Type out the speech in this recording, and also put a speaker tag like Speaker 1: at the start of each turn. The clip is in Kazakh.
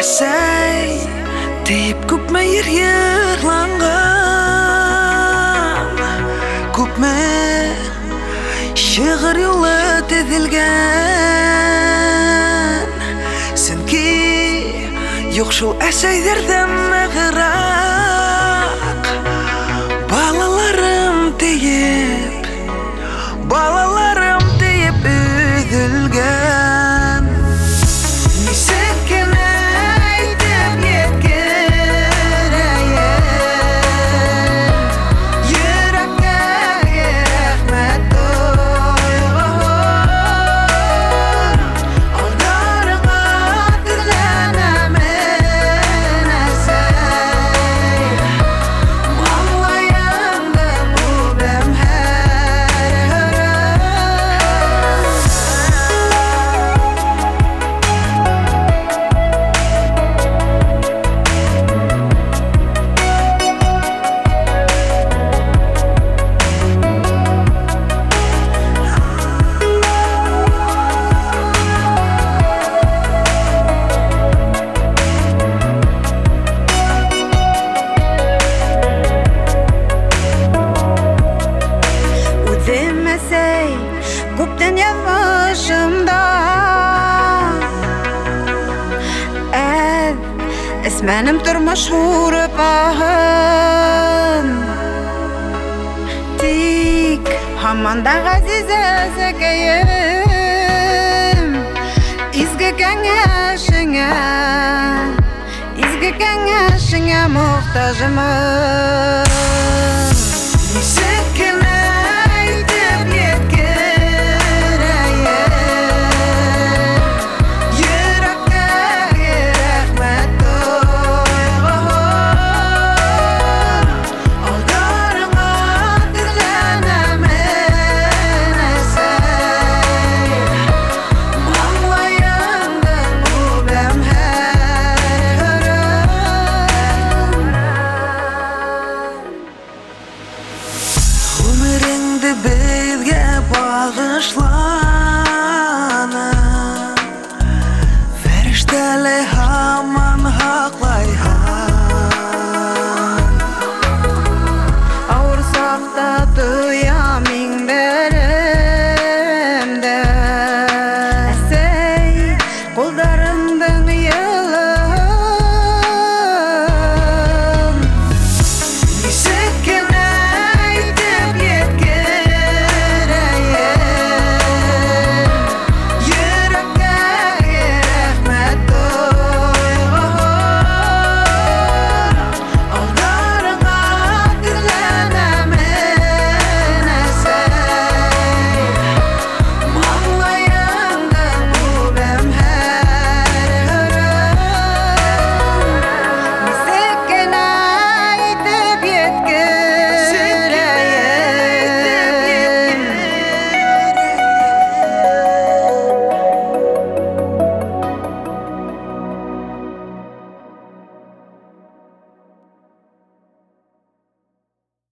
Speaker 1: әсәй дейіп көпме ерланған, көпме шығыр юлы тезілген. Сен ки жоқ шул әсәйдерден нығырақ, балаларым дейіп үзілген. Несеккен айтып еткерейін, жүрекке рахмет тойғын, алдарыңа тірләнемін әсәй, малайыңды бұлбым көптен язмышымда Esmenim turmuş vurup ahın Tik hamanda gazize zekeyim İzgi kengişine muhtajımım